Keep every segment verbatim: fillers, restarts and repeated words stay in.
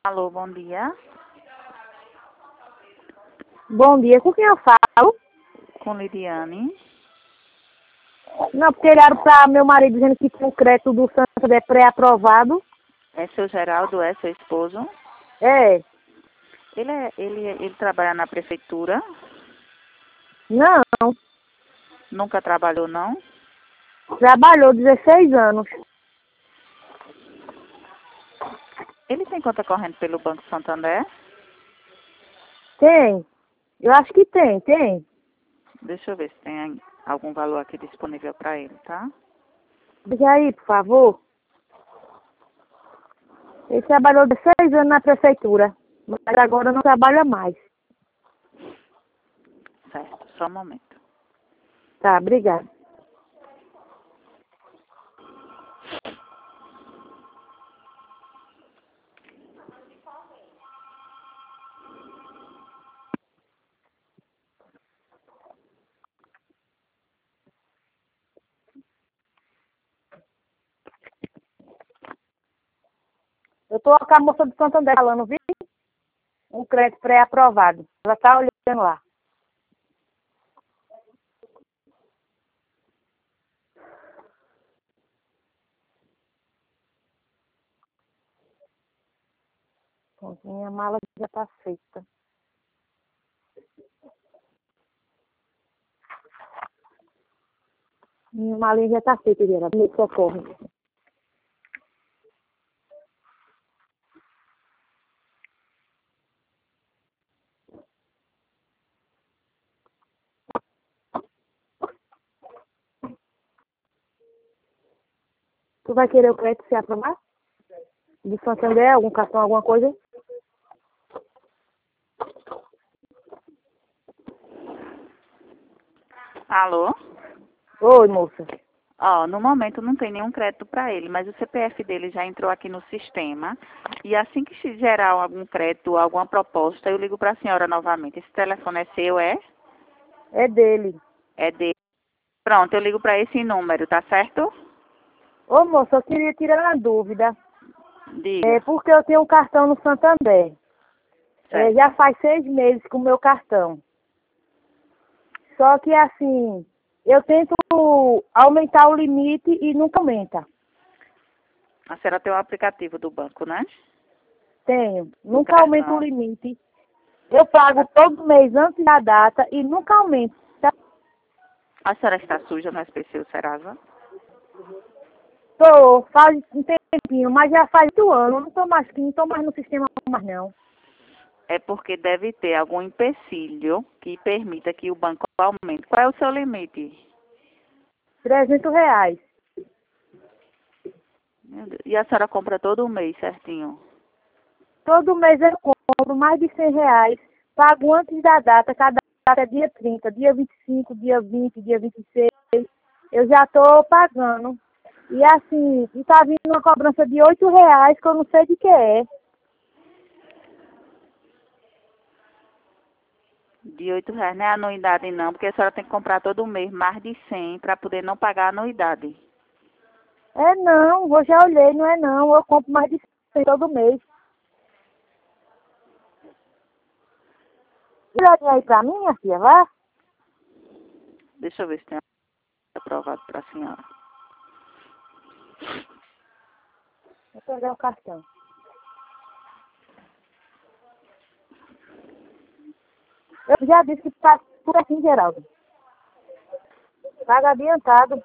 Alô, bom dia. Bom dia, com quem eu falo? Com Lidiane. Não, porque ligaram para meu marido dizendo que tinha o crédito do Santander pré-aprovado. É seu Geraldo, é seu esposo? É. Ele, é, ele, ele trabalha na prefeitura? Não, Nunca trabalhou, não? trabalhou dezesseis anos. Ele tem conta corrente pelo Banco Santander? Tem. Eu acho que tem, tem. Deixa eu ver se tem algum valor aqui disponível para ele, tá? Diga aí, por favor. Ele trabalhou dezesseis anos na prefeitura, mas agora não trabalha mais. Certo, só um momento. Tá, obrigada. Eu tô com a moça do Santander falando, viu? Um crédito pré-aprovado. Ela tá olhando lá. Pronto, minha mala já tá feita. Minha malinha já tá feita, Vera. Me socorre. Tu vai querer o crédito se aprovar? De Santander, algum cartão, alguma coisa? Alô? Oi, moça. Ó, no momento não tem nenhum crédito para ele, mas o C P F dele já entrou aqui no sistema. E assim que se gerar algum crédito, alguma proposta, eu ligo para a senhora novamente. Esse telefone é seu, é? É dele. É dele. Pronto, eu ligo para esse número, tá certo? Ô, moça, eu queria tirar uma dúvida. É Diga. porque eu tenho um cartão no Santander. É, Certo. já faz seis meses com o meu cartão. Só que, assim, eu tento aumentar o limite e nunca aumenta. A senhora tem o aplicativo do banco, né? Tenho. Do Nunca aumenta o cartão. limite. Eu pago todo mês antes da data e nunca aumenta. A senhora está suja no S P C, o Serasa? Tô, faz um tempinho, mas já faz oito anos. Não tô mais, não tô mais no sistema mais não. É porque deve ter algum empecilho que permita que o banco aumente. Qual é o seu limite? Trezentos reais. Meu Deus. E a senhora compra todo mês, certinho? Todo mês eu compro mais de cem reais. Pago antes da data. Cada data é dia trinta, dia vinte e cinco, dia vinte, dia vinte e seis. Eu já tô pagando. E assim, e tá vindo uma cobrança de oito reais que eu não sei de que é. De oito reais, não é anuidade não, porque a senhora tem que comprar todo mês mais de cem para poder não pagar a anuidade. É não, eu já olhei, não é não. Eu compro mais de cem todo mês. Olha aí pra mim, minha filha, vá. Deixa eu ver se tem aprovado para a senhora. Vou pegar o cartão. Eu já disse que tá tudo assim, Geraldo. Paga adiantado.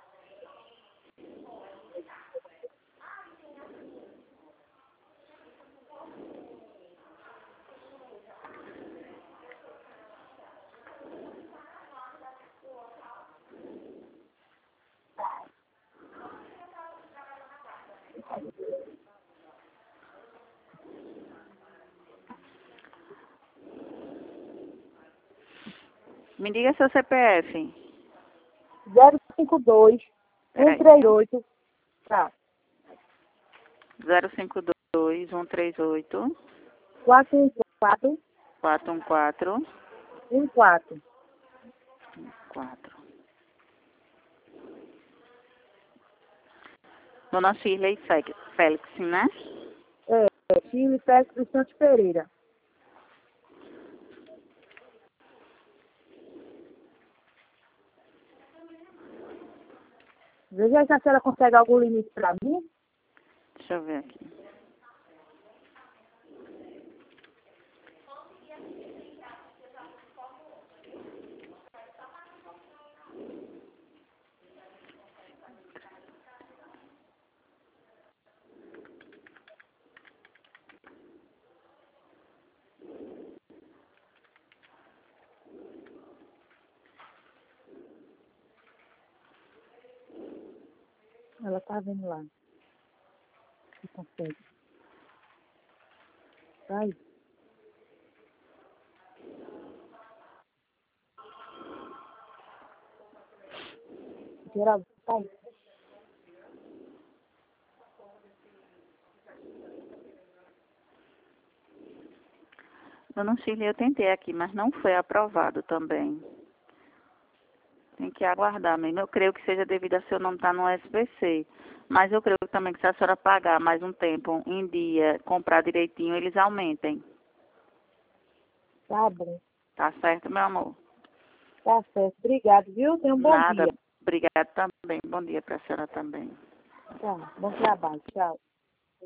Me diga seu C P F. zero cinco dois, um Peraí, três viu? oito. Tá. zero cinco dois, um três oito, quatro um quatro, quatro um quatro, um quatro. quatro. Dona Shirley Félix, né? É. Chile, perto do Santos Pereira. Veja aí se a senhora consegue algum limite para mim. Deixa eu ver aqui. Ela tá vendo lá. Se consegue. Vai. Geraldo, vai. Dona Chile, eu tentei aqui, mas não foi aprovado também. Tem que aguardar mesmo. Eu creio que seja devido a seu nome estar no S B C. Mas eu creio também que se a senhora pagar mais um tempo em dia, comprar direitinho, eles aumentem. Tá bom. Tá certo, meu amor? Tá certo. Obrigado, viu? Tenha um bom Nada. dia. Obrigada também. Bom dia para a senhora também. Tá. Bom trabalho. Tchau.